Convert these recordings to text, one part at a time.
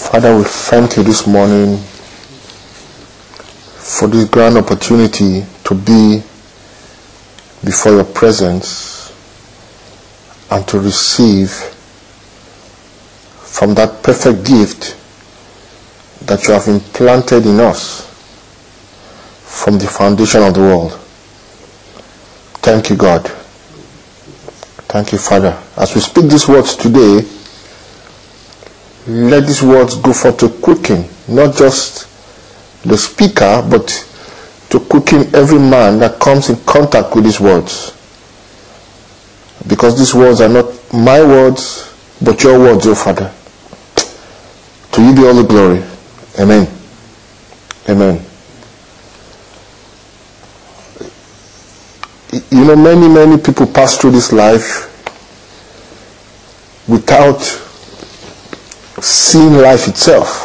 Father, we thank you this morning for this grand opportunity to be before your presence and to receive from that perfect gift that you have implanted in us from the foundation of the world. Thank you, God. Thank you, Father. As we speak these words today, let these words go forth to quicken not just the speaker, but to quicken every man that comes in contact with these words. Because these words are not my words, but your words, O Father. To you be all the glory. Amen. Amen. You know, many people pass through this life without seeing life itself.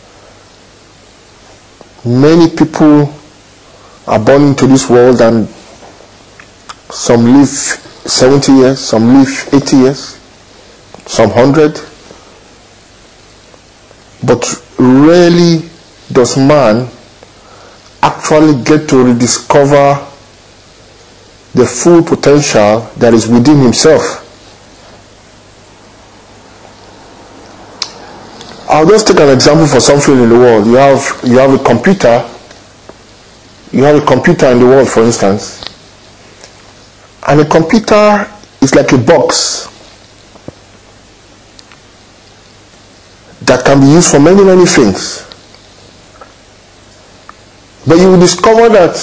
Many people are born into this world and some live 70 years, some live 80 years, some 100. But rarely does man actually get to rediscover the full potential that is within himself. I'll just take an example for something in the world. You have a computer. You have a computer in the world, for instance. And a computer is like a box that can be used for many things. But you will discover that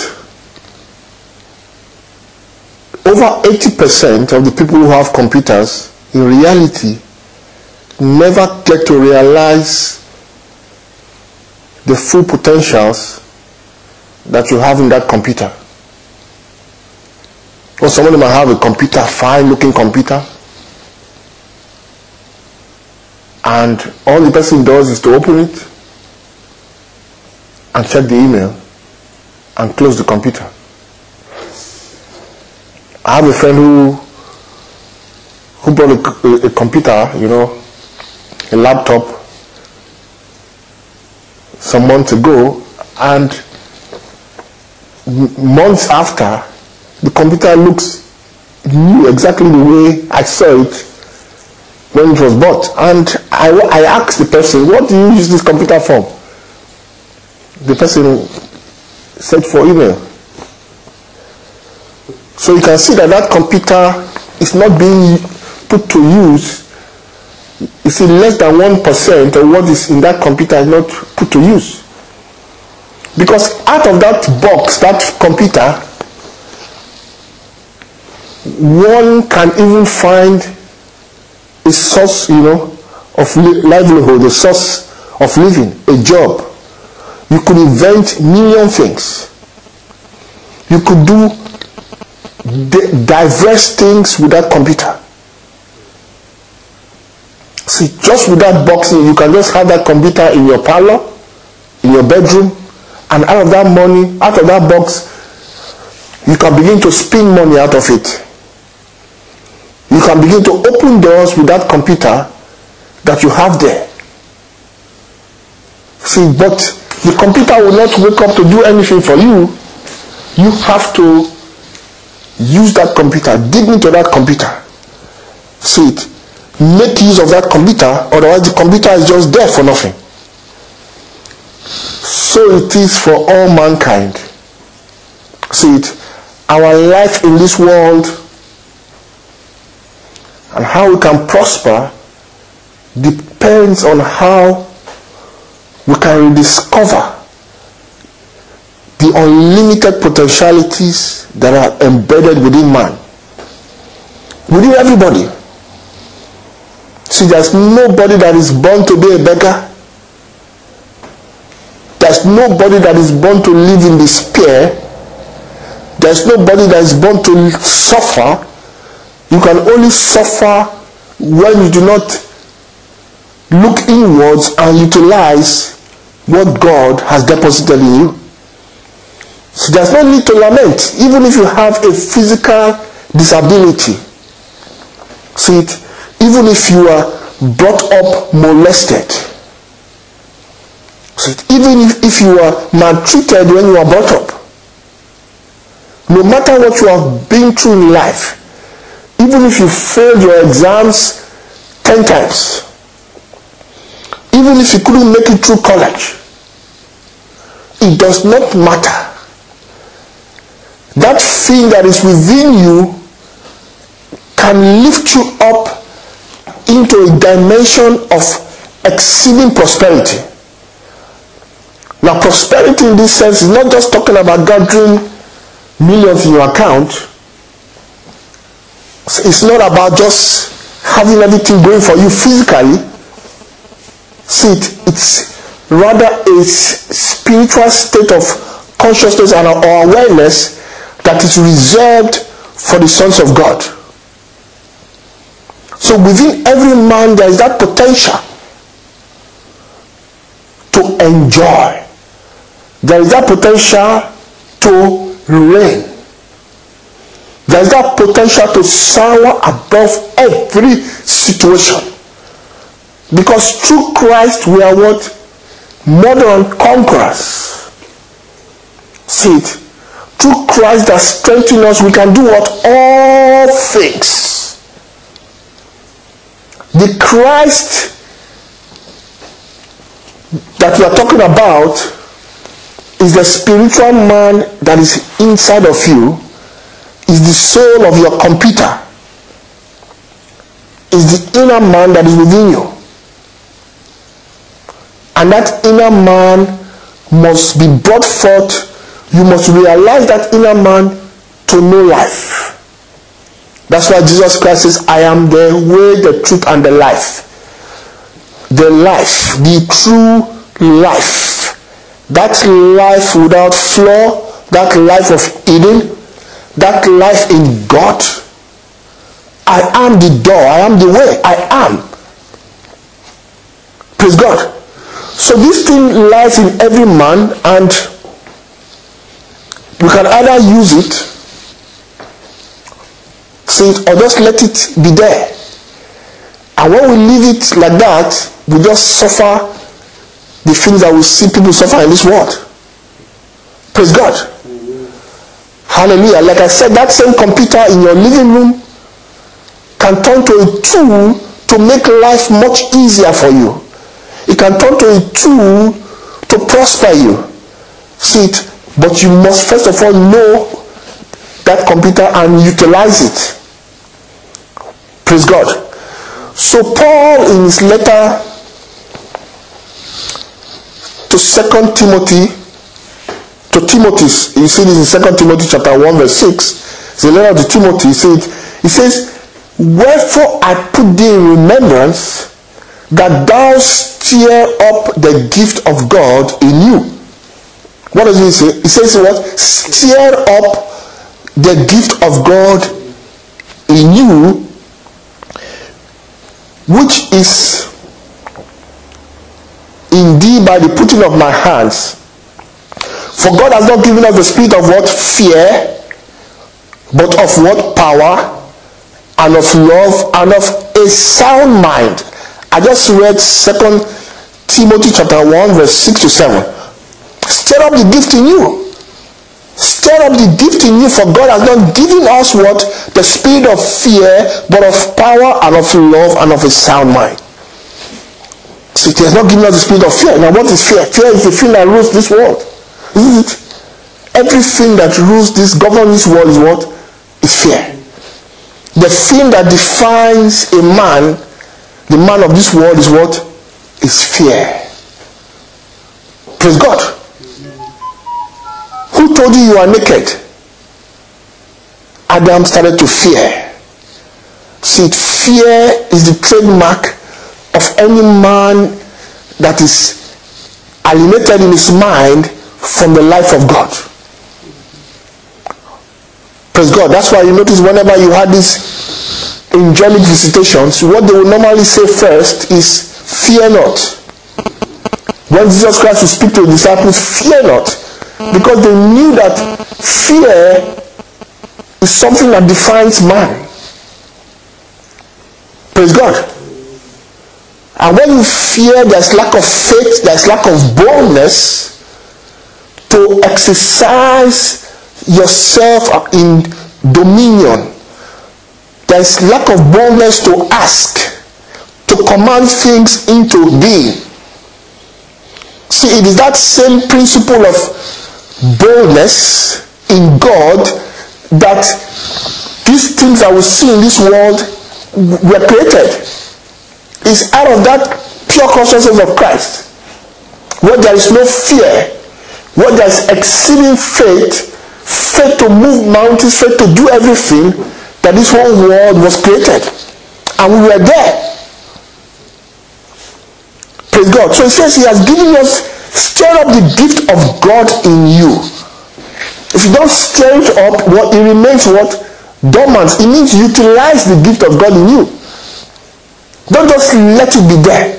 over 80% of the people who have computers in reality never get to realize the full potentials that you have in that computer. Or some of them might have a computer, fine looking computer, and all the person does is to open it and check the email and close the computer. I have a friend who bought a computer, a laptop, some months ago, and months after, the computer looks new, exactly the way I saw it when it was bought. And I asked the person, what do you use this computer for? The person said, for email. So you can see that computer is not being put to use. You see, less than 1% of what is in that computer is not put to use. Because out of that box, that computer, one can even find a source, of livelihood, a source of living, a job. You could invent million things. You could do diverse things with that computer. See, just with that box, you can just have that computer in your parlor, in your bedroom, and out of that money, out of that box, you can begin to spin money out of it. You can begin to open doors with that computer that you have there. See, but the computer will not wake up to do anything for you. You have to use that computer, dig into that computer. See it. Make use of that computer, otherwise the computer is just there for nothing. So it is for all mankind. See it. Our life in this world and how we can prosper depends on how we can rediscover the unlimited potentialities that are embedded within man, within everybody. See, there's nobody that is born to be a beggar. There's nobody that is born to live in despair. There's nobody that is born to suffer. You can only suffer when you do not look inwards and utilize what God has deposited in you. So there's no need to lament, even if you have a physical disability. See it, even if you are brought up molested, So even if you were maltreated when you were brought up, no matter what you have been through in life, even if you failed your exams 10 times, even if you couldn't make it through college, it does not matter. That thing that is within you can lift you up into a dimension of exceeding prosperity. Now, prosperity in this sense is not just talking about gathering millions in your account. It's not about just having everything going for you physically. See, it's rather a spiritual state of consciousness and awareness that is reserved for the sons of God. So within every man there is that potential to enjoy. There is that potential to reign. There is that potential to soar above every situation. Because through Christ we are what? More than conquerors. See it. Through Christ that strengthens us, we can do what? All things. The Christ that we are talking about is the spiritual man that is inside of you, is the soul of your computer, is the inner man that is within you. And that inner man must be brought forth. You must realize that inner man to know life. That's why Jesus Christ says, I am the way, the truth, and the life. The life, the true life. That life without flaw, that life of Eden, that life in God. I am the door, I am the way, I am. Praise God. So this thing lies in every man, and we can either use it, see it, or just let it be there. And when we leave it like that, we just suffer the things that we see people suffer in this world. Praise God. Hallelujah. Like I said, that same computer in your living room can turn to a tool to make life much easier for you. It can turn to a tool to prosper you. See it. But you must first of all know that computer and utilize it. Praise God. So Paul in his letter to 2 Timothy, to Timothy, you see this in 2 Timothy chapter 1 verse 6, it's a letter to Timothy. He says, wherefore I put thee in remembrance that thou stir up the gift of God in you. What does he say? He says what? Stir up the gift of God in you, which is in thee by the putting of my hands. For God has not given us the spirit of what? Fear, but of what? Power, and of love, and of a sound mind. I just read 2 Timothy chapter 1 verse 6 to 7. Stir up the gift in you. Stir up the gift in you, for God has not given us what? The spirit of fear, but of power, and of love, and of a sound mind. So he has not given us the spirit of fear. Now what is fear? Fear is the thing that rules this world. Isn't it? Everything that rules this, governs this world is what? Is fear. The thing that defines a man, the man of this world, is what? Is fear. Praise God. Who told you you are naked? Adam started to fear. See, fear is the trademark of any man that is alienated in his mind from the life of God. Praise God. That's why you notice whenever you had these angelic visitations, what they will normally say first is, fear not. When Jesus Christ would speak to the disciples, fear not. Because they knew that fear is something that defines man. Praise God. And when you fear, there's lack of faith, there's lack of boldness to exercise yourself in dominion. There's lack of boldness to ask, to command things into being. See, it is that same principle of boldness in God that these things that we see in this world were created. It's out of that pure consciousness of Christ, where there is no fear, where there is exceeding faith, faith to move mountains, faith to do everything, that this whole world was created. And we were there. Praise God. So it says he has given us, stir up the gift of God in you. If you don't stir it up, it remains what? Dormant. It means utilize the gift of God in you. Don't just let it be there.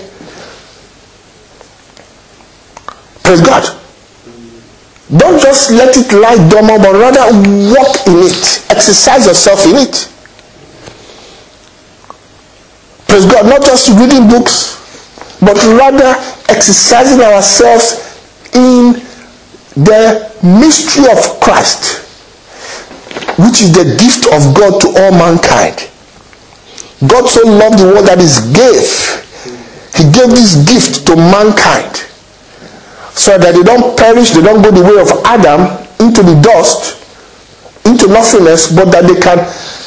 Praise God. Don't just let it lie dormant, but rather walk in it. Exercise yourself in it. Praise God. Not just reading books, but rather exercising ourselves in the mystery of Christ, which is the gift of God to all mankind. God so loved the world that he gave this gift to mankind, so that they don't perish, they don't go the way of Adam into the dust, into nothingness, but that they can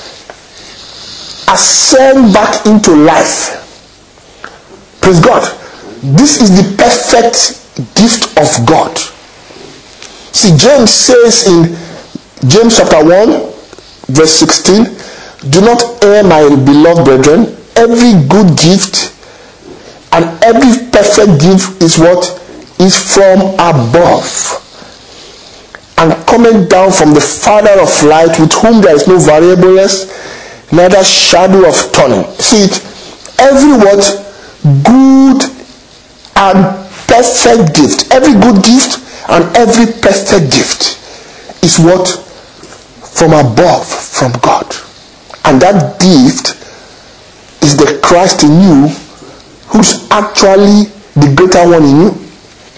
ascend back into life. Praise God. This is the perfect gift of God. See, James says in James chapter 1, verse 16, do not err, my beloved brethren. Every good gift and every perfect gift is what? Is from above, and coming down from the Father of light, with whom there is no variableness, neither shadow of turning. See it? Every what? Good and perfect gift. Every good gift and every perfect gift is what? From above, from God. And that gift is the Christ in you, who's actually the greater one in you.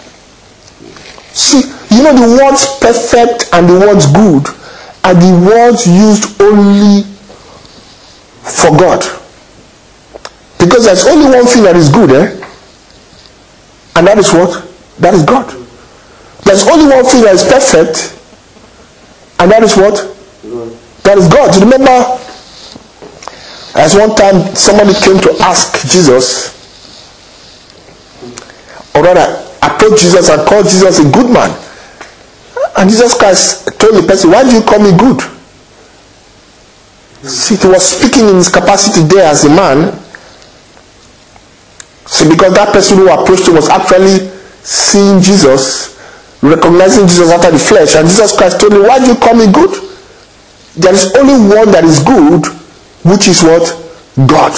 See, you know, the words perfect and the words good are the words used only for God. Because there's only one thing that is good, and that is what? That is God. There's only one thing that is perfect, and that is what? That is God. Remember, as one time somebody came to ask Jesus, or rather approached Jesus and called Jesus a good man. And Jesus Christ told the person, why do you call me good? See, he was speaking in his capacity there as a man. See, because that person who approached him was actually seeing Jesus, recognizing Jesus after the flesh. And Jesus Christ told him, why do you call me good? There is only one that is good, which is what? God.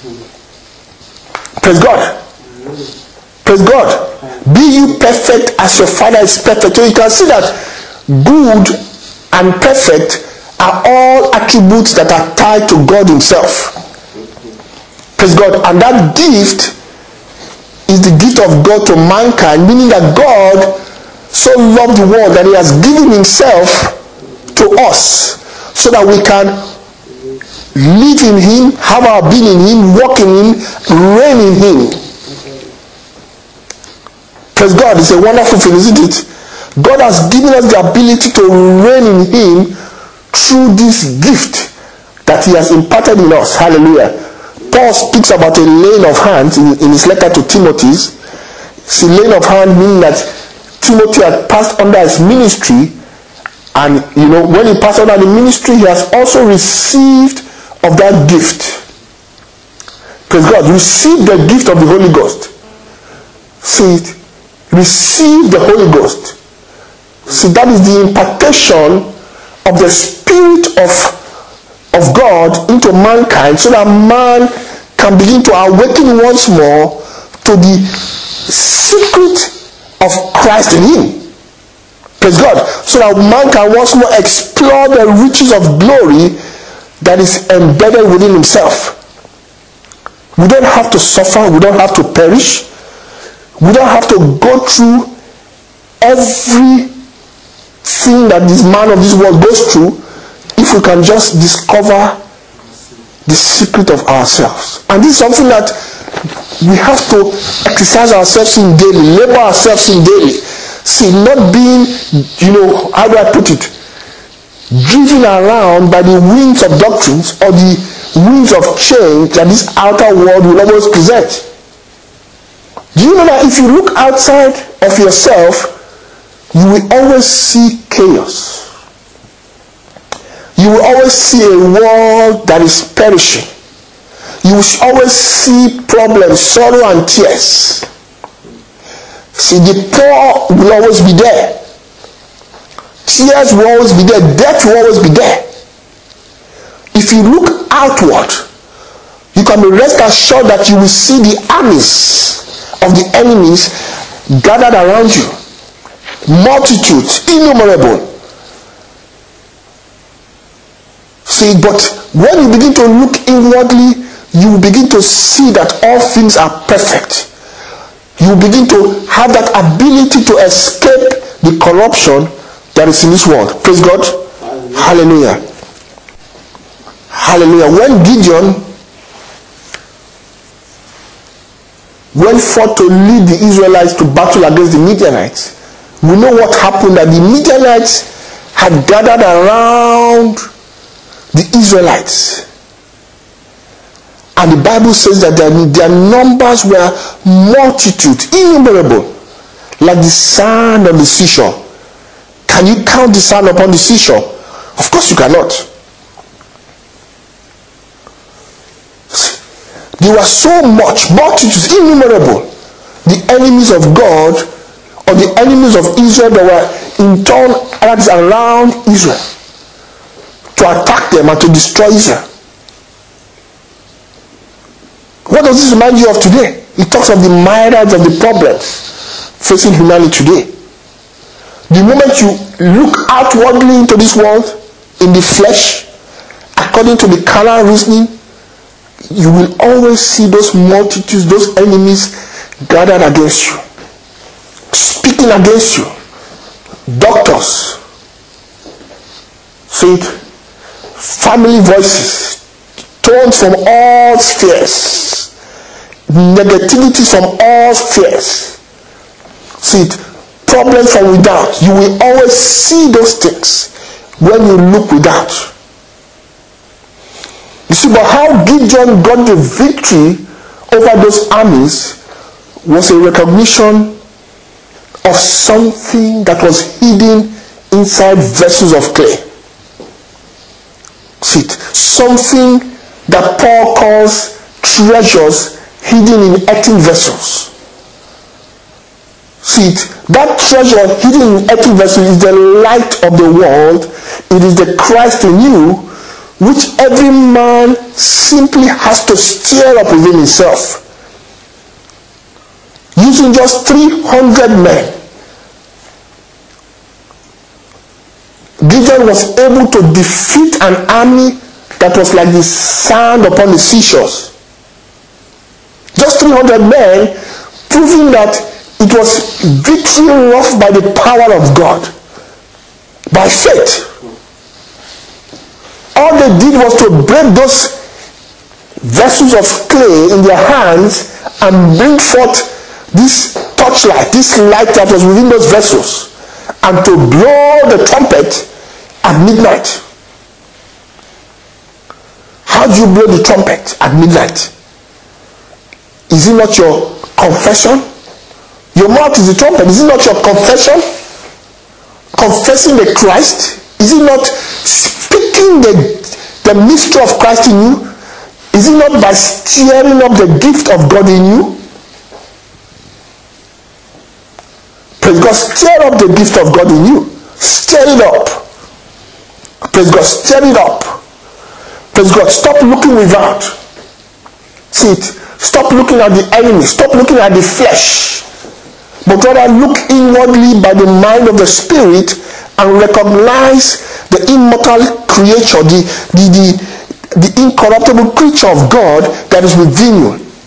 Praise God. Praise God. Be you perfect as your Father is perfect. So you can see that good and perfect are all attributes that are tied to God himself. Praise God. And that gift is the gift of God to mankind, meaning that God so loved the world that he has given himself to us, so that we can live in him, have our being in him, walk in him, reign in him. Praise God. It's a wonderful thing, isn't it? God has given us the ability to reign in him through this gift that he has imparted in us. Hallelujah. Paul speaks about a laying of hands in his letter to Timothy. See, laying of hand meaning that Timothy had passed under his ministry, and when he passed under the ministry, he has also received of that gift. Praise God. Receive the gift of the Holy Ghost. See it? Receive the Holy Ghost. See, that is the impartation of the Spirit of God into mankind, so that man can begin to awaken once more to the secret of Christ in him. Praise God. So that man can once more explore the riches of glory that is embedded within himself. We don't have to suffer. We don't have to perish. We don't have to go through everything that this man of this world goes through if we can just discover the secret of ourselves. And this is something that we have to exercise ourselves in daily, labor ourselves in daily. See, not being, how do I put it, driven around by the winds of doctrines or the winds of change that this outer world will always present. Do you know that if you look outside of yourself, you will always see chaos? You will always see a world that is perishing. You will always see problems, sorrow and tears. See, the poor will always be there. Tears will always be there. Death will always be there. If you look outward, you can be rest assured that you will see the armies of the enemies gathered around you. Multitudes, innumerable. See, but when you begin to look inwardly, you will begin to see that all things are perfect. You will begin to have that ability to escape the corruption that is in this world. Praise God. Hallelujah. Hallelujah. When Gideon went forth to lead the Israelites to battle against the Midianites, we know what happened, that the Midianites had gathered around the Israelites. And the Bible says that their numbers were multitude, innumerable, like the sand on the seashore. Can you count the sand upon the seashore? Of course you cannot. There were so much, multitudes, innumerable, the enemies of God or the enemies of Israel that were in turn around Israel to attack them and to destroy Israel. What does this remind you of today? It talks of the myriads of the problems facing humanity today. The moment you look outwardly into this world, in the flesh, according to the carnal reasoning, you will always see those multitudes, those enemies gathered against you, speaking against you. Doctors, faith, family voices, tones from all spheres, negativity from all spheres. See it, problems from without. You will always see those things when you look without. You see, but how Gideon got the victory over those armies was a recognition of something that was hidden inside vessels of clay. See it, something that Paul calls treasures hidden in earthen vessels. See it, that treasure hidden in earthen vessels is the light of the world. It is the Christ in you, which every man simply has to stir up within himself. Using just 300 men, Gideon was able to defeat an army that was like the sand upon the seashores. Just 300 men, proving that it was victory wrought by the power of God, by faith. All they did was to break those vessels of clay in their hands and bring forth this torchlight, this light that was within those vessels, and to blow the trumpet at midnight. How do you blow the trumpet at midnight? Is it not your confession? Your mouth is the trumpet. Is it not your confession? Confessing the Christ? Is it not speaking the mystery of Christ in you? Is it not by stirring up the gift of God in you? Praise God, stir up the gift of God in you. Stir it up. Praise God, stir it up. Praise God, stop looking without. See it. Stop looking at the enemy. Stop looking at the flesh. But rather look inwardly by the mind of the Spirit and recognize the immortal creature, the incorruptible creature of God that is within you.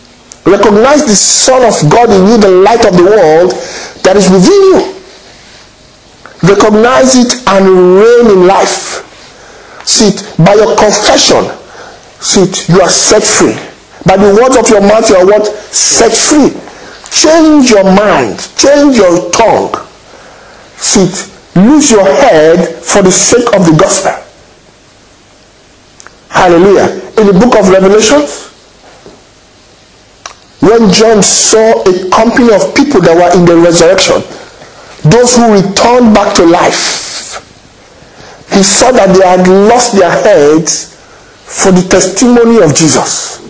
Recognize the Son of God in you, the light of the world that is within you. Recognize it and reign in life. See it, by your confession, see it, you are set free. By the words of your mouth, you are what? Set free. Change your mind, change your tongue. See it, lose your head for the sake of the gospel. Hallelujah. In the book of Revelation, when John saw a company of people that were in the resurrection, those who returned back to life, he saw that they had lost their heads for the testimony of Jesus.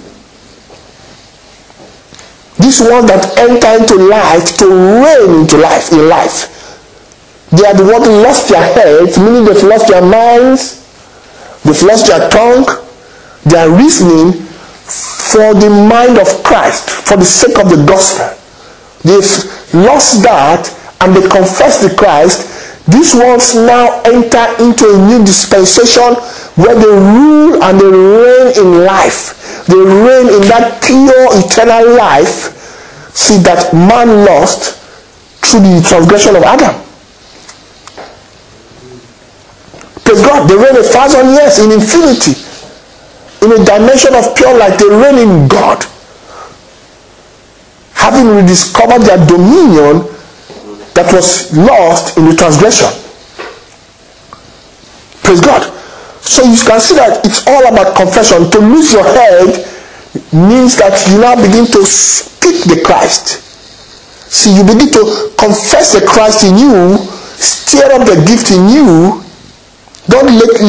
These ones that enter into life to reign into life, in life, they had what lost their heads, meaning they've lost their minds, they've lost their tongue, their reasoning for the mind of Christ, for the sake of the gospel. They've lost that and they confess the Christ. These ones now enter into a new dispensation where they rule and they reign in life. They reign in that pure eternal life, see, that man lost through the transgression of Adam. Praise God. They reign 1,000 years in infinity. In a dimension of pure light, they reign in God, having rediscovered their dominion that was lost in the transgression. Praise God. So you can see that it's all about confession. To lose your head means that you now begin to speak the Christ. See, you begin to confess the Christ in you, stir up the gift in you. Don't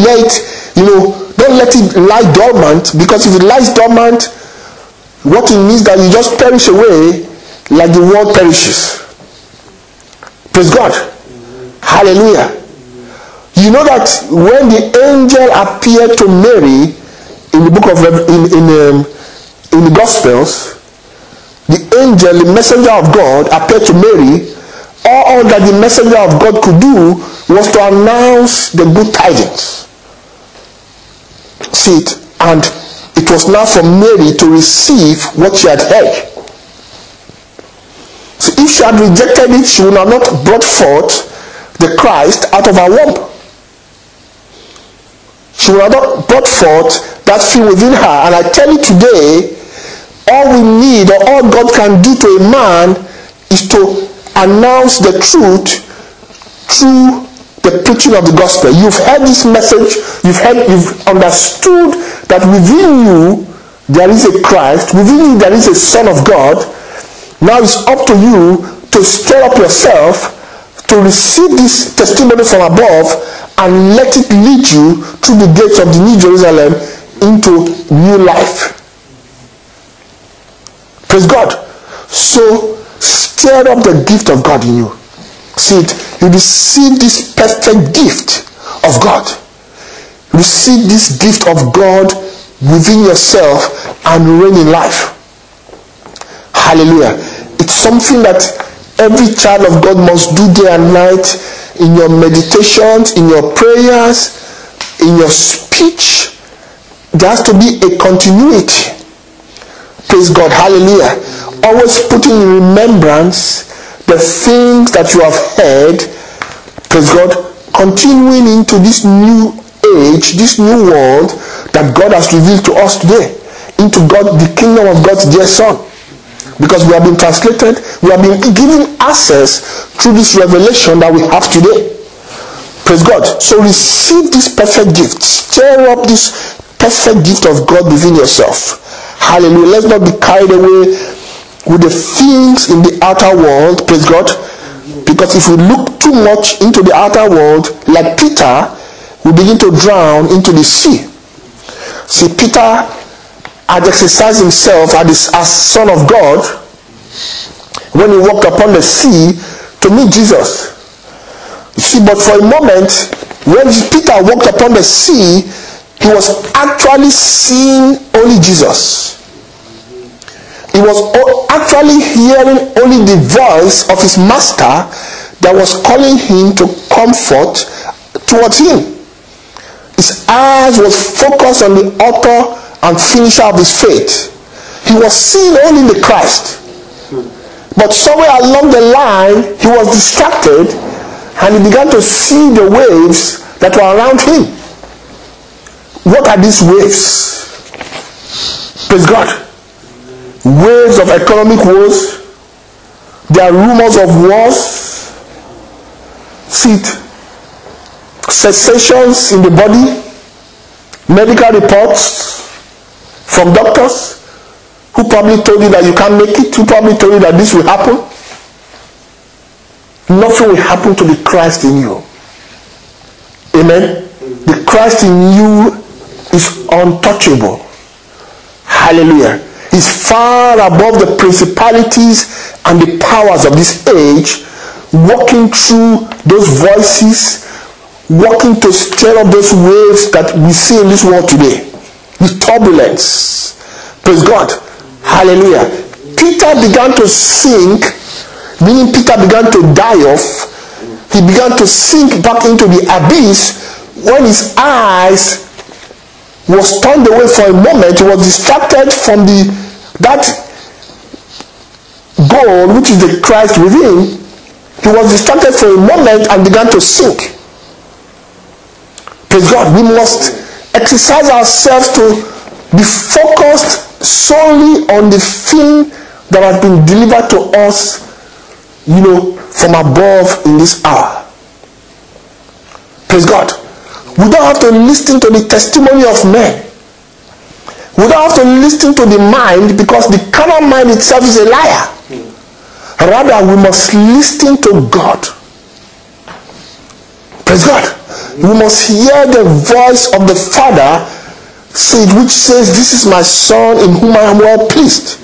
let it lie dormant, because if it lies dormant, what it means that you just perish away like the world perishes. Praise God. Hallelujah. You know that when the angel appeared to Mary in the book of in the Gospels, the angel, the messenger of God, appeared to Mary. All that the messenger of God could do was to announce the good tidings. See it, and it was now for Mary to receive what she had heard. So if she had rejected it, she would have not brought forth the Christ out of her womb. She would have not brought forth that thing within her. And I tell you today, all we need, or all God can do to a man, is to announce the truth through the preaching of the gospel. You've heard this message, you've understood that within you there is a Christ, within you there is a Son of God. Now it's up to you to stir up yourself, to receive this testimony from above, and let it lead you through the gates of the New Jerusalem into new life. Praise God. So stir up the gift of God in you. See it. You receive this perfect gift of God. Receive this gift of God within yourself and reign in life. Hallelujah. It's something that every child of God must do day and night, in your meditations, in your prayers, in your speech. There has to be a continuity. Praise God. Hallelujah. Always putting in remembrance the things that you have heard. Praise God. Continuing into this new age, this new world that God has revealed to us today, into God, the kingdom of God's dear Son. Because we have been translated, we have been given access through this revelation that we have today. Praise God. So receive this perfect gift. Stir up this perfect gift of God within yourself. Hallelujah. Let's not be carried away with the things in the outer world. Praise God. Because if we look too much into the outer world, like Peter, we begin to drown into the sea. See, Peter had exercised himself as Son of God when he walked upon the sea to meet Jesus. You see, but for a moment, when Peter walked upon the sea, he was actually seeing only Jesus. He was actually hearing only the voice of his master that was calling him to comfort towards him. His eyes was focused on the author and finisher of his faith. he was seeing only the Christ. But somewhere along the line, he was distracted and he began to see the waves that were around him. What are these waves? Praise God. Waves of economic woes. There are rumors of wars. See it. Sensations in the body. Medical reports from doctors who probably told you that you can't make it, who probably told you that this will happen. Nothing will happen to the Christ in you. Amen. The Christ in you is untouchable. Hallelujah. Is far above the principalities and the powers of this age, walking through those voices, walking to stir up those waves that we see in this world today. With turbulence. Praise God. Hallelujah. Peter began to sink, meaning Peter began to die off. He began to sink back into the abyss when his eyes was turned away for a moment. He was distracted from that goal, which is the Christ within. He was distracted for a moment and began to sink. Praise God. We must exercise ourselves to be focused solely on the thing that has been delivered to us, from above in this hour. Praise God. We don't have to listen to the testimony of men. We don't have to listen to the mind, because the carnal mind itself is a liar. Rather, we must listen to God. Praise God. We must hear the voice of the Father, which says, "This is my Son in whom I am well pleased."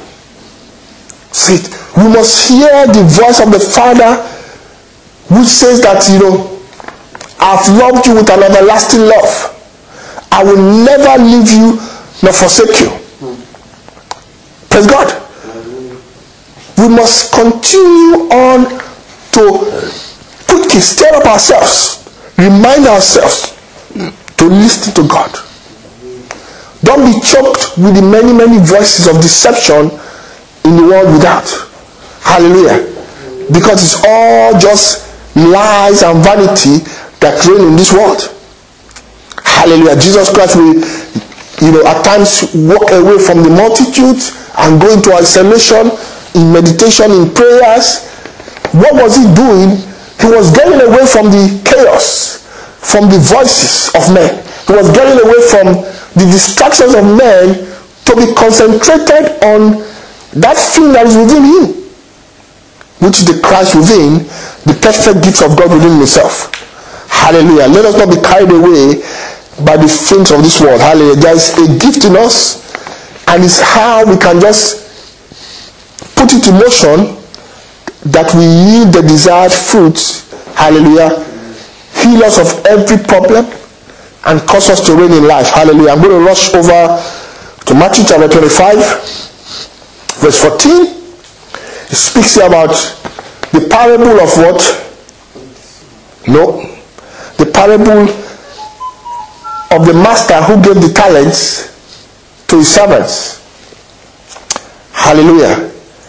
See, we must hear the voice of the Father, which says that, "I've loved you with an everlasting love. I will never leave you nor forsake you." Praise God. We must continue on to stir up ourselves, remind ourselves to listen to God. Don't be choked with the many, many voices of deception in the world without. Hallelujah. Because it's all just lies and vanity that reign in this world. Hallelujah. Jesus Christ will, at times walk away from the multitudes and go into isolation, in meditation, in prayers. What was he doing? He was getting away from the chaos, from the voices of men. He was getting away from the distractions of men to be concentrated on that thing that is within him, which is the Christ within, the perfect gifts of God within himself. Hallelujah. Let us not be carried away by the things of this world. Hallelujah. There is a gift in us, and it's how we can just put it in motion that we yield the desired fruits. Hallelujah. Heal us of every problem and cause us to reign in life. Hallelujah. I'm going to rush over to Matthew chapter 25, verse 14. It speaks here about the parable of what? No. The parable of the master who gave the talents to his servants. Hallelujah.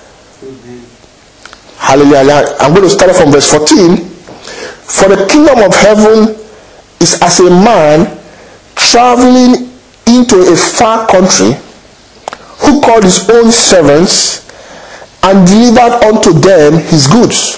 Hallelujah. I'm going to start from verse 14. For the kingdom of heaven is as a man traveling into a far country, who called his own servants and delivered unto them his goods.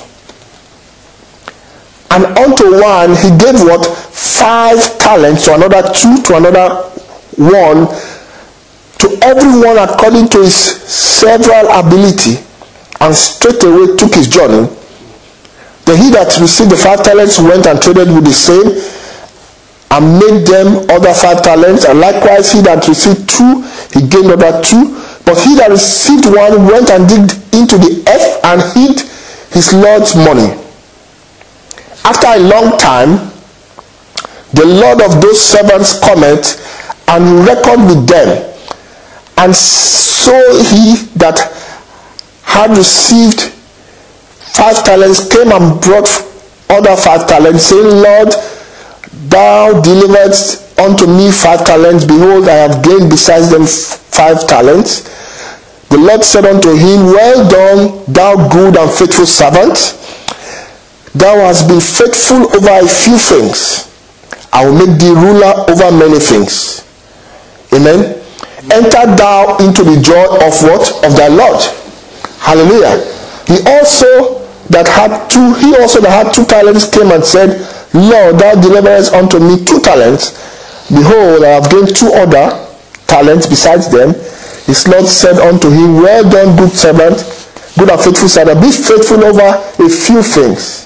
And unto one he gave what? 5 talents, to another 2, to another 1, to everyone according to his several ability, and straightway took his journey. Then he that received the 5 talents went and traded with the same, and made them other 5 talents. And likewise he that received 2, he gained other 2. But he that received 1 went and digged into the earth and hid his Lord's money. After a long time, the Lord of those servants cometh and reckoned with them. And so he that had received 5 talents came and brought other 5 talents, saying, Lord, thou deliveredst unto me 5 talents. Behold, I have gained besides them 5 talents. The Lord said unto him, Well done, thou good and faithful servant. Thou hast been faithful over a few things. I will make thee ruler over many things. Amen. Enter thou into the joy of what? Of thy Lord. Hallelujah. He also that had two talents came and said, Lord, thou deliverest unto me 2 talents. Behold, I have gained 2 other talents besides them. His Lord said unto him, Well done, good servant, good and faithful servant. Be faithful over a few things.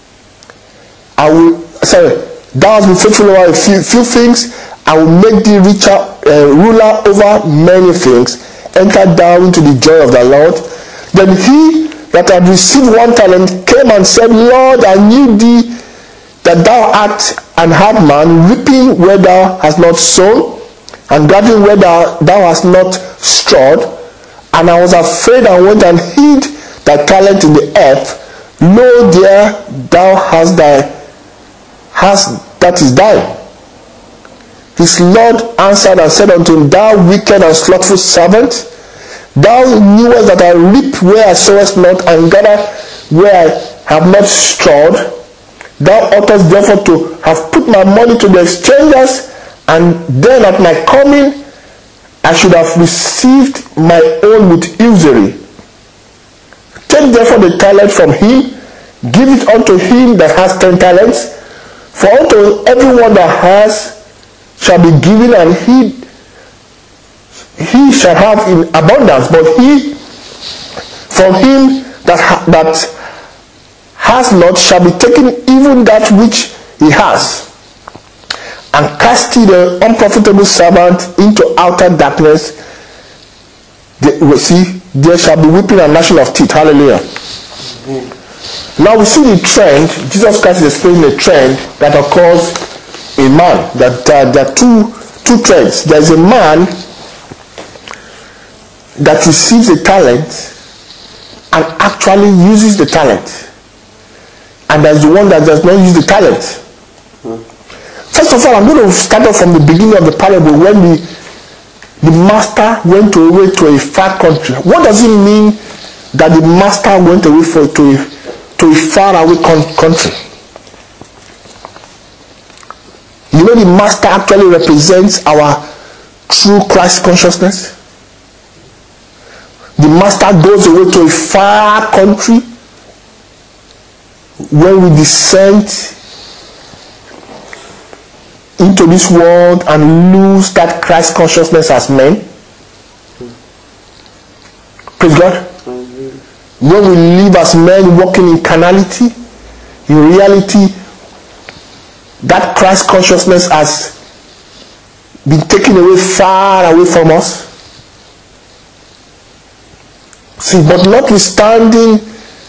Thou hast been faithful over a few things. I will make thee ruler over many things. Enter thou into the joy of the Lord. Then he that had received 1 talent came and said, Lord, I knew thee that thou art an hard man, reaping where thou hast not sown, and gathering where thou hast not strawed. And I was afraid and went and hid thy talent in the earth. Lo, there thou hast that is thine. His Lord answered and said unto him, Thou wicked and slothful servant, thou knewest that I reap where I sowest not, and gather where I have not strawed. Thou oughtest therefore to have put my money to the exchangers, and then at my coming I should have received my own with usury. Take therefore the talent from him, give it unto him that has 10 talents. For unto everyone that has shall be given, and he shall have in abundance. But he from him that has not shall be taken even that which he has. And cast ye the unprofitable servant into outer darkness. There shall be weeping and gnashing of teeth. Hallelujah. Now we see the trend. Jesus Christ is explaining a trend that occurs in man. That there are two trends. There is a man that receives a talent and actually uses the talent, and there is the one that does not use the talent. First of all, I'm going to start off from the beginning of the parable when the master went away to a far country. What does it mean that the master went away to a faraway country? You know, the master actually represents our true Christ consciousness. The master goes away to a far country when we descend into this world and lose that Christ consciousness as men. Praise God. When we live as men walking in carnality, in reality, that Christ consciousness has been taken away, far away from us. See, but notwithstanding,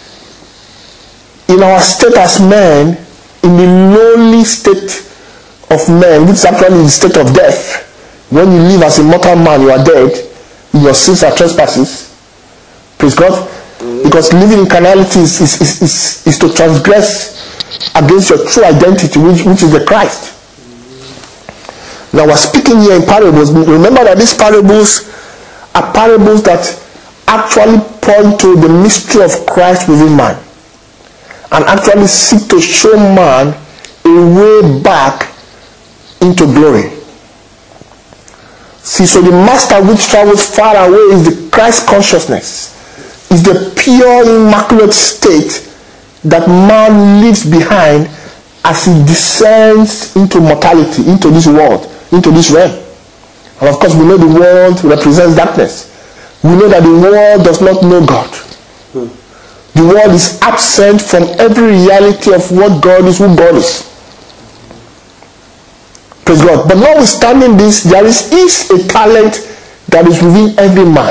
in our state as men, in the lowly state of men, which is actually the state of death, when you live as a mortal man, you are dead in your sins and trespasses. Praise God. Because living in carnality is to transgress against your true identity, which is the Christ. Now we're speaking here in parables. Remember that these parables are parables that actually point to the mystery of Christ within man, and actually seek to show man a way back into glory. See, so the master which travels far away is the Christ consciousness, is the pure, immaculate state that man leaves behind as he descends into mortality, into this world, into this realm. And of course, we know the world represents darkness. We know that the world does not know God. The world is absent from every reality of what God is, who God is. Praise God. But notwithstanding this, there is a talent that is within every man.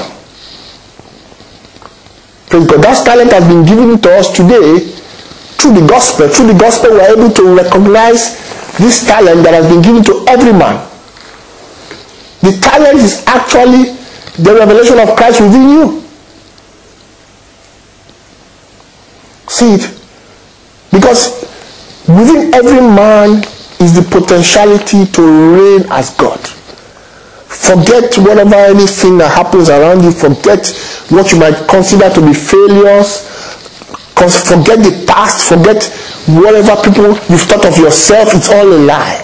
Praise God. That talent has been given to us today through the gospel. Through the gospel, we are able to recognize this talent that has been given to every man. The talent is actually the revelation of Christ within you. See it? Because within every man is the potentiality to reign as God. Forget whatever anything that happens around you. Forget what you might consider to be failures. Forget the past. Forget whatever people you've thought of yourself. It's all a lie.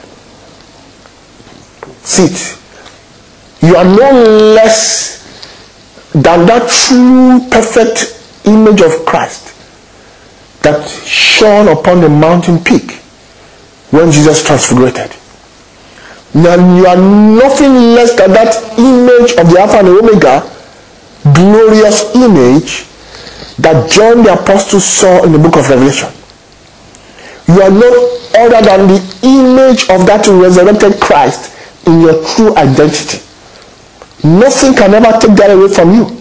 See it. You are no less than that true, perfect image of Christ that shone upon the mountain peak when Jesus transfigured. Now you are nothing less than that image of the Alpha and the Omega, glorious image that John the Apostle saw in the book of Revelation. You are no other than the image of that resurrected Christ in your true identity. Nothing can ever take that away from you.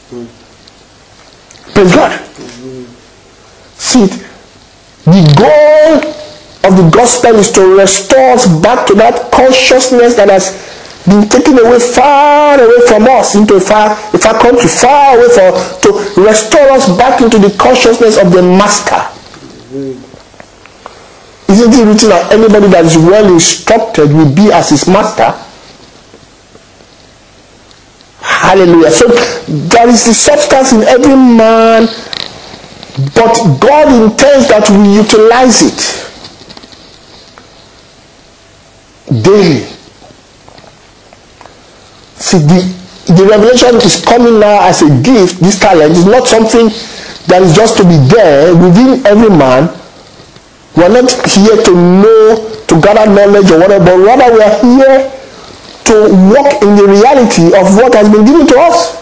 Praise God. See, the goal of the gospel is to restore us back to that consciousness that has been taken away, far away from us, into a far country, far away from, to restore us back into the consciousness of the Master. Isn't it written that anybody that is well instructed will be as his master? Hallelujah. So there is the substance in every man, but God intends that we utilize it daily. See, the revelation is coming now as a gift. This talent is not something that is just to be there within every man. We are not here to know, to gather knowledge or whatever, but rather we are here to walk in the reality of what has been given to us.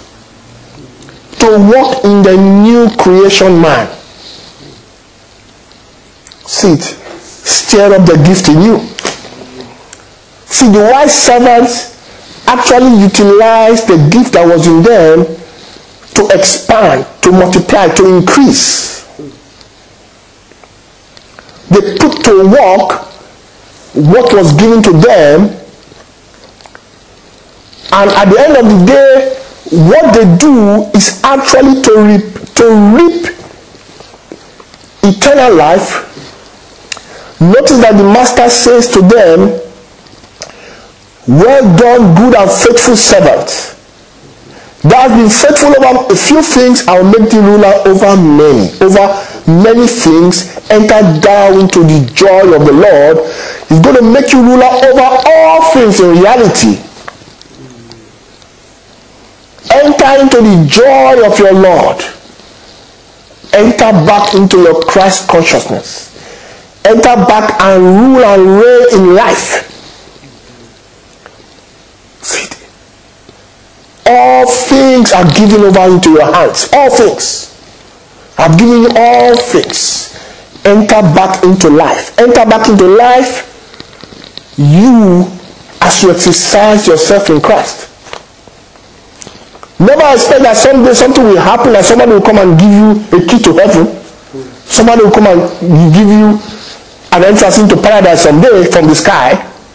To walk in the new creation man. See it. Stir up the gift in you. See, the wise servants actually utilized the gift that was in them to expand, to multiply, to increase. They put to work what was given to them, and at the end of the day, what they do is actually to reap eternal life. Notice that the Master says to them, "Well done, good and faithful servant. Thou hast been faithful over a few things, I will make thee ruler over many." Over many things, enter down into the joy of the Lord. He's going to make you ruler over all things in reality. Enter into the joy of your Lord. Enter back into your Christ consciousness. Enter back and rule and reign in life. See, all things are given over into your hands. All things. I've given you all things. Enter back into life. Enter back into life, you, as you exercise yourself in Christ. Never expect that someday something will happen, that somebody will come and give you a key to heaven. Somebody will come and give you an entrance into paradise someday from the sky.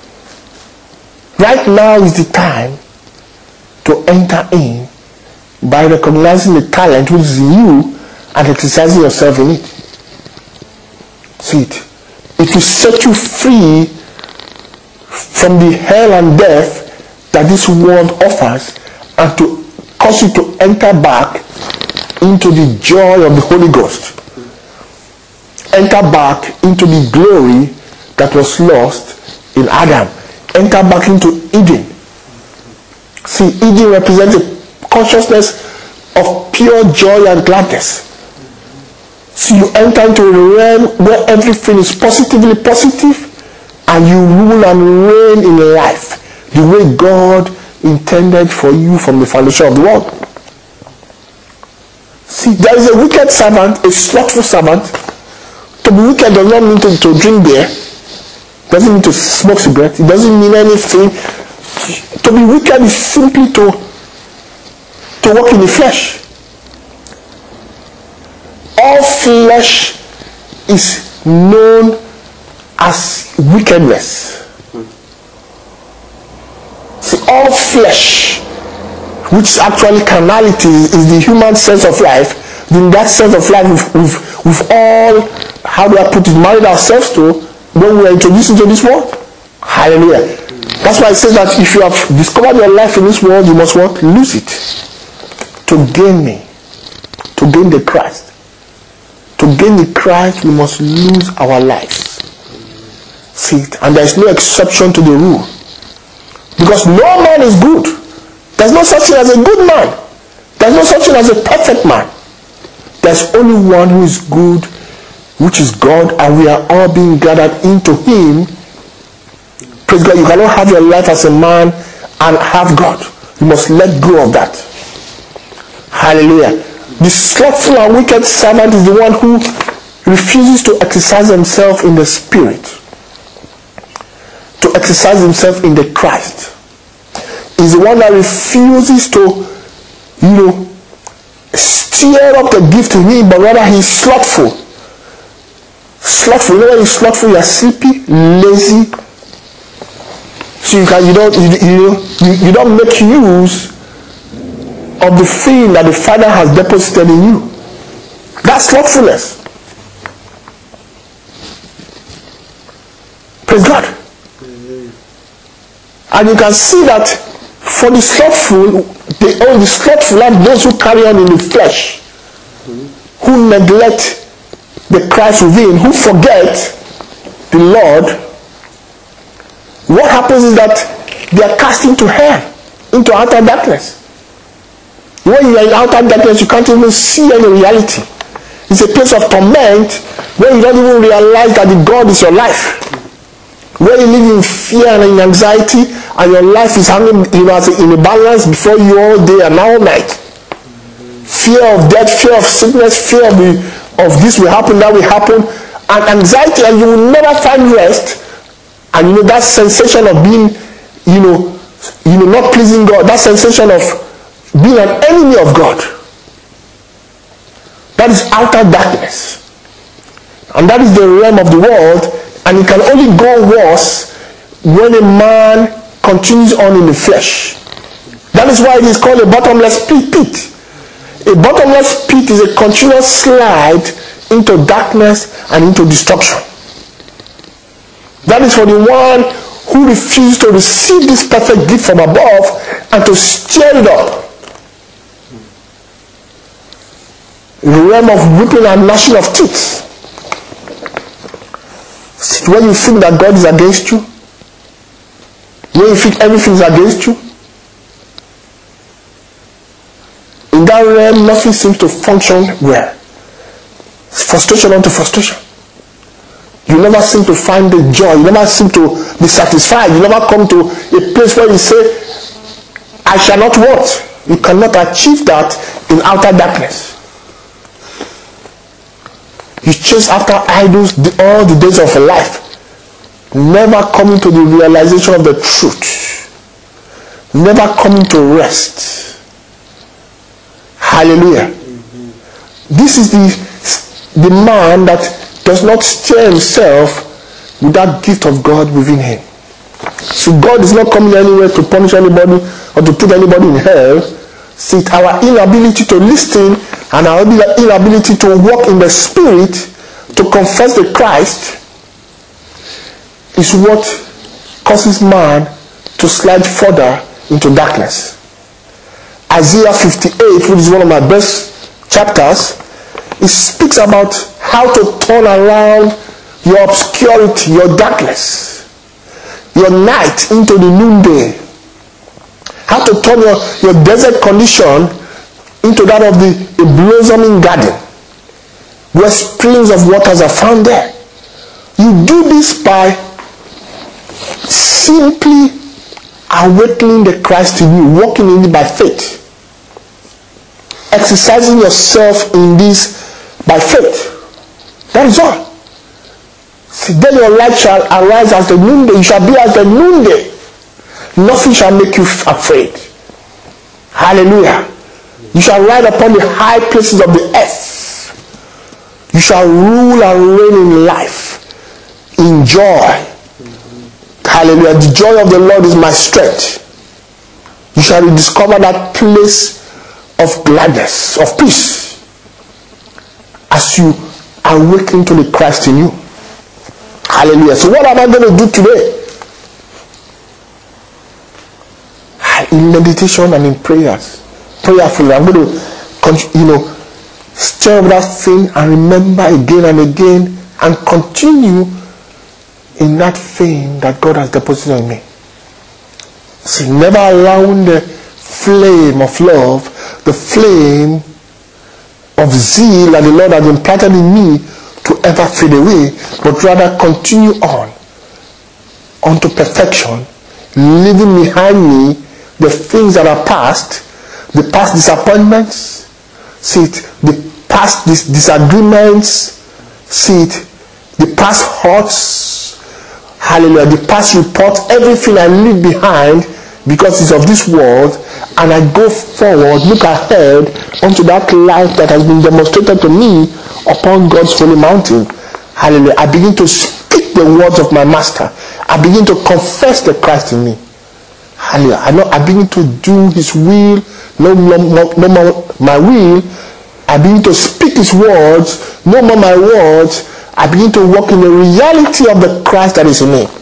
Right now is the time to enter in by recognizing the talent which is in you and exercising yourself in it. See it. It will set you free from the hell and death that this world offers, and to cause you to enter back into the joy of the Holy Ghost. Enter back into the glory that was lost in Adam. Enter back into Eden. See, Eden represents a consciousness of pure joy and gladness. So you enter into a realm where everything is positively positive, and you rule and reign in life the way God intended for you from the foundation of the world. See, there is a wicked servant, a slothful servant. To be wicked does not mean to drink beer. Doesn't mean to smoke cigarettes. It doesn't mean anything. To be wicked is simply to walk in the flesh. All flesh is known as wickedness. See, all flesh, which is actually carnality, is the human sense of life. In that sense of life, we've all, how do I put it, married ourselves to when we are introduced into this world. Hallelujah. That's why it says that if you have discovered your life in this world, you must what? Lose it. To gain me. To gain the Christ. To gain the Christ, we must lose our lives. See, and there is no exception to the rule. Because no man is good. There's no such thing as a good man. There's no such thing as a perfect man. There's only one who is good, which is God, and we are all being gathered into him. Praise God. You cannot have your life as a man and have God. You must let go of that. Hallelujah. The slothful and wicked servant is the one who refuses to exercise himself in the Spirit, to exercise himself in the Christ. Is the one that refuses to, stir up the gift in him, but rather he's slothful. Slothful. You know when you're slothful, you're sleepy, lazy. So you don't make use of the thing that the Father has deposited in you. That's slothfulness. Praise God. And you can see that for the slothful, the slothful are those who carry on in the flesh, who neglect the Christ within, who forget the Lord. What happens is that they are cast into hell, into outer darkness. When you are in outer darkness, you can't even see any reality. It's a place of torment where you don't even realize that the God is your life. Where you live in fear and in anxiety, and your life is hanging in a balance before you all day and all night. Fear of death, fear of sickness, fear of this will happen, that will happen, and anxiety, and you will never find rest. And that sensation of being, not pleasing God, that sensation of being an enemy of God. That is outer darkness. And that is the realm of the world, and it can only go worse when a man continues on in the flesh. That is why it is called a bottomless pit. A bottomless pit is a continuous slide into darkness and into destruction. That is for the one who refuses to receive this perfect gift from above and to stir it up. In the realm of weeping and gnashing of teeth. When you think that God is against you, when you think everything is against you, in that realm nothing seems to function well. It's frustration unto frustration. You never seem to find the joy. You never seem to be satisfied. You never come to a place where you say, I shall not want. You cannot achieve that in outer darkness. You chase after idols all the days of your life, never coming to the realization of the truth, never coming to rest. Hallelujah. This is the man that does not stir himself with that gift of God within him. So God is not coming anywhere to punish anybody or to put anybody in hell. See, our inability to listen and our inability to walk in the Spirit, to confess the Christ, is what causes man to slide further into darkness. Isaiah 58, which is one of my best chapters, it speaks about how to turn around your obscurity, your darkness, your night into the noonday. How to turn your desert condition into that of a blossoming garden where springs of waters are found there. You do this by simply awakening the Christ in you, walking in it by faith, exercising yourself in this by faith. That is all. See, then your light shall arise as the noonday. You shall be as the noonday. Nothing shall make you afraid. Hallelujah. You shall ride upon the high places of the earth. You shall rule and reign in life, in joy. Hallelujah. The joy of the Lord is my strength. You shall rediscover that place of gladness, of peace, as you awaken to the Christ in you. Hallelujah. So what am I going to do today? in meditation and in prayers. Prayerfully, I'm going to, stir up that thing and remember again and again and continue in that thing that God has deposited in me. See, never allowing the flame of love, the flame of zeal that the Lord has implanted in me to ever fade away, but rather continue on unto perfection, leaving behind me the things that are past, the past disappointments, see it, the past disagreements, see it, the past hurts, hallelujah, the past reports, everything I leave behind because it's of this world, and I go forward, look ahead unto that life that has been demonstrated to me upon God's holy mountain. Hallelujah. I begin to speak the words of my master. I begin to confess the Christ in me. Hallelujah. I begin to do his will, no more my will. I begin to speak his words, no more my words. I begin to walk in the reality of the Christ that is in me.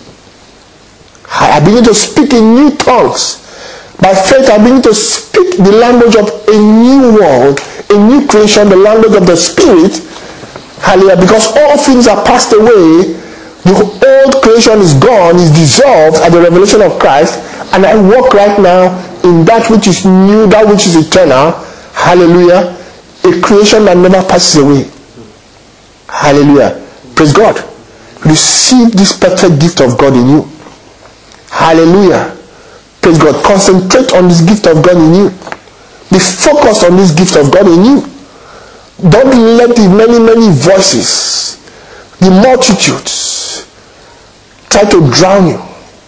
I begin to speak in new tongues. By faith, I begin to speak the language of a new world, a new creation, the language of the Spirit. Hallelujah. Because all things are passed away. The old creation is gone, is dissolved at the revelation of Christ. And I walk right now in that which is new, that which is eternal. Hallelujah. A creation that never passes away. Hallelujah. Praise God. Receive this perfect gift of God in you. Hallelujah. Praise God. Concentrate on this gift of God in you. Be focused on this gift of God in you. Don't let the many voices, the multitudes, try to drown you.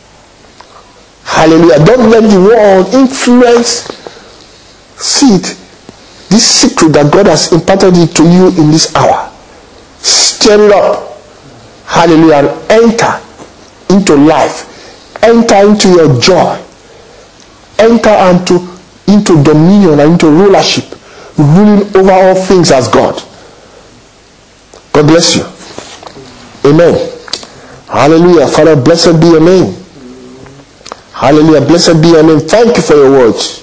Hallelujah. Don't let the world influence. See it. This secret that God has imparted it to you in this hour. Stir it up. Hallelujah. And enter into life. Enter into your joy. Enter into dominion and into rulership, ruling over all things as God. God bless you. Amen. Hallelujah. Father, blessed be your name. Hallelujah. Blessed be your name. Thank you for your words.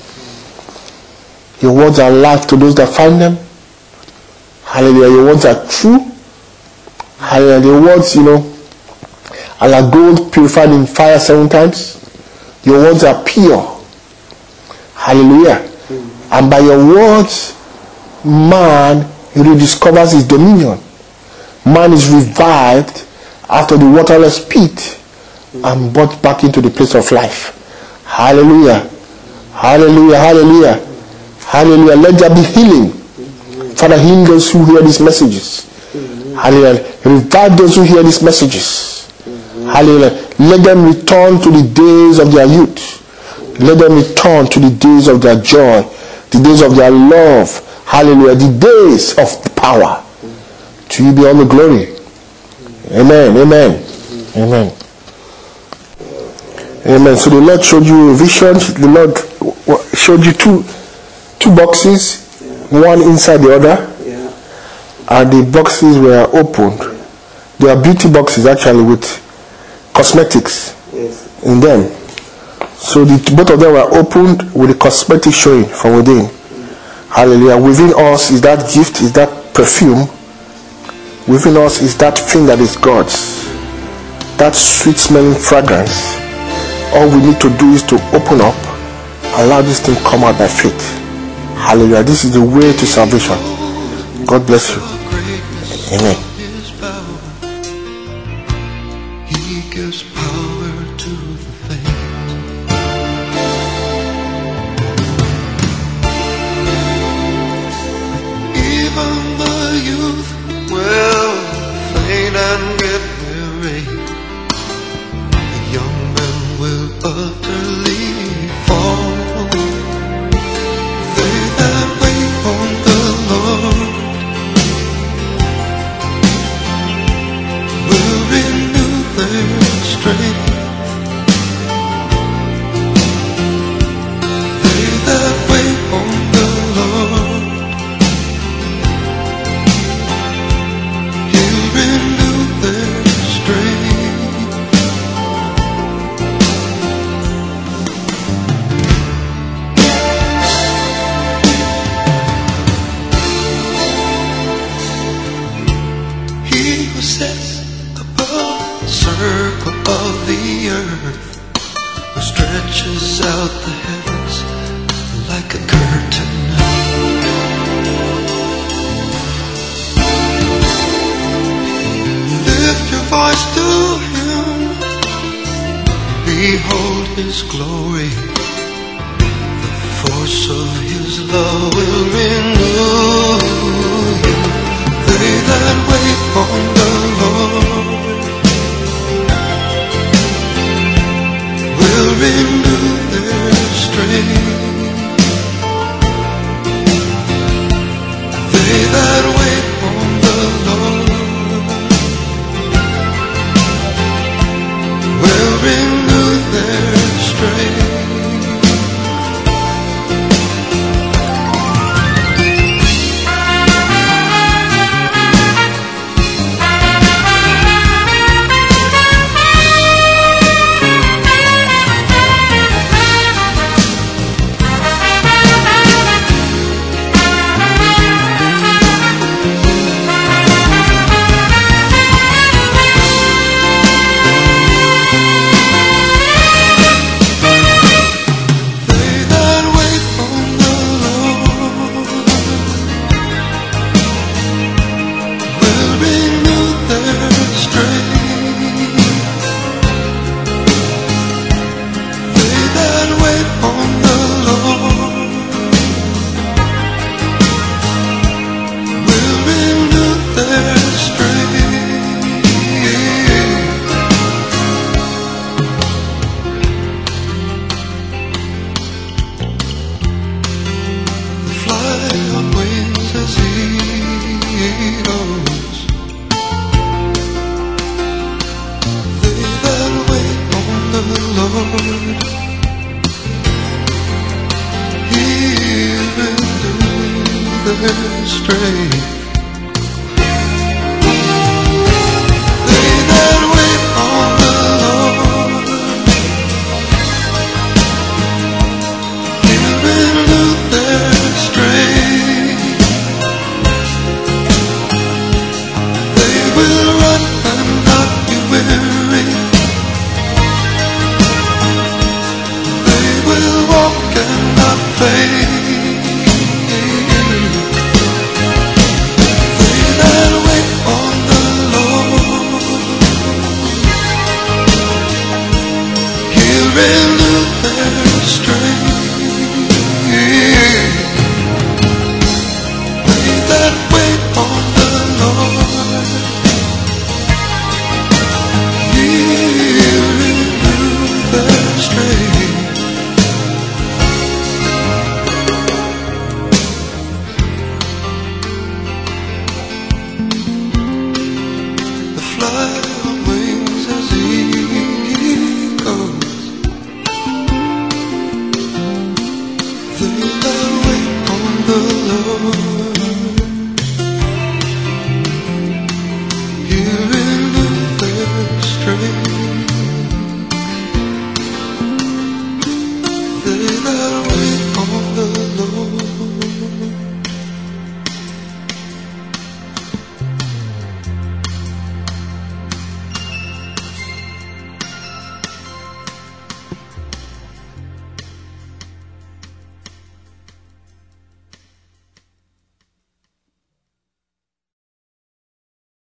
Your words are life to those that find them. Hallelujah. Your words are true. Hallelujah. Your words, are like gold purified in fire 7 times. Your words are pure. Hallelujah. And by your words, man rediscovers his dominion. Man is revived after the waterless pit and brought back into the place of life. Hallelujah. Hallelujah. Hallelujah. Hallelujah. Let there be healing. Father, heal those who hear these messages. Hallelujah. Revive those who hear these messages. Hallelujah. Let them return to the days of their youth. Let them return to the days of their joy, the days of their love. Hallelujah. The days of power. To you be all the glory. Amen. Amen. Amen. Amen. So the Lord showed you a vision. The Lord showed you two boxes, one inside the other. And the boxes were opened. They are beauty boxes actually with cosmetics in them. So both of them were opened with the cosmetics showing from within. Hallelujah. Within us is that gift, is that perfume. Within us is that thing that is God's. That sweet smelling fragrance. All we need to do is to open up, allow this thing come out by faith. Hallelujah. This is the way to salvation. God bless you. Amen. He gives power to the faint. Even the youth will faint and get weary. The young men will utterly fall. They that wait on the Lord will renew their strength. They that wait on the Lord, He'll renew their who sits above the circle of the earth, who stretches out the heavens like a curtain. Lift your voice to him, behold his glory. The force of his love will renew you. They that wait on the Lord will renew their strength. They that wait on the Lord will renew their strength. He will do their strength.